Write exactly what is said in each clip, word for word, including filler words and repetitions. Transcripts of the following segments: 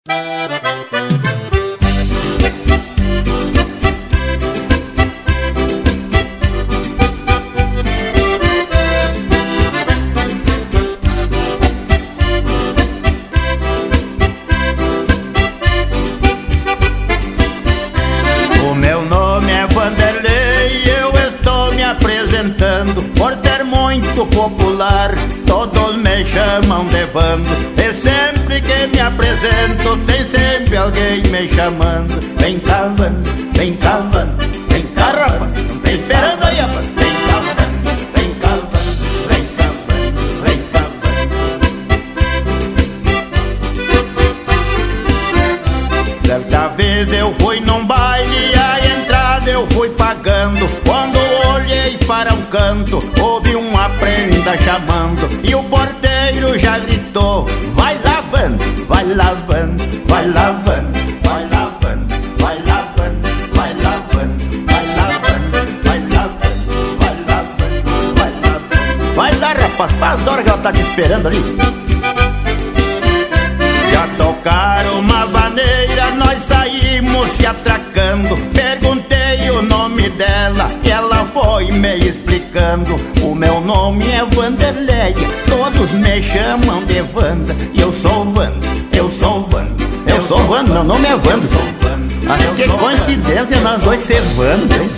O meu nome é Vanderlei, eu estou me apresentando. Por ser muito popular, todos me chamam de Vando. E sempre que me apresento, tem sempre alguém me chamando. Vem cá, Vando, vem cá, Vando, vem cá, rapaz, não tá esperando aí, rapaz. Vem cá, Vando, vem cá, Vando, vem cá, Vando, vem cá, Vando. Certa vez eu fui num baile, a entrada eu fui pagando. Quando olhei para um canto, ouvi uma prenda chamando. E o porteiro já gritou: vai lavando, vai lavando, vai lavando, vai lavando, vai lavando, vai lavando, vai lavando, vai lavando, vai lavando, vai lavando. Vai lá, rapaz, faz hora que ela tá te esperando ali. Já tocaram uma vaneira, nós saímos se atracando. Perguntei o nome dela e ela foi me explicando. O meu nome é Vanderlei, todos me chamam de Vanda. E eu sou Vanda, eu sou Vanda, eu sou Vanda, meu nome é Vanda. Mas que coincidência nós dois ser Vanda, hein?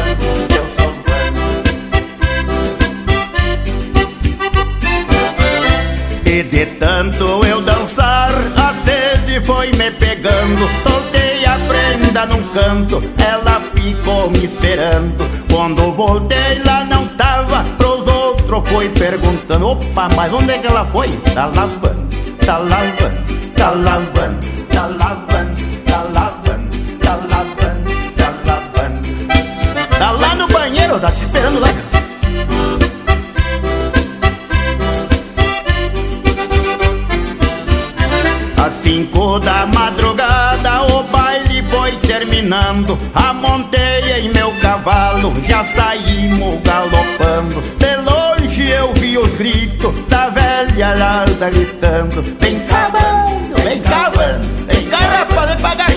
E de tanto eu dançar, a sede foi me pegando. Soltei a prenda num canto, ela ficou me esperando. Quando voltei lá não tava, pros outros foi perguntando: opa, mas onde é que ela foi? Tá lavando, tá lavando, tá lavando, tá lavando, tá lavando, tá lavando, tá lavando. Tá lá no banheiro, tá te esperando lá. Às cinco da madrugada o baile foi terminando. Amontei em meu cavalo, já saímos galopando. De longe eu vi os gritos da velha larga gritando: vem cavando, vem cavando, vem cá, rapaz, vem pagar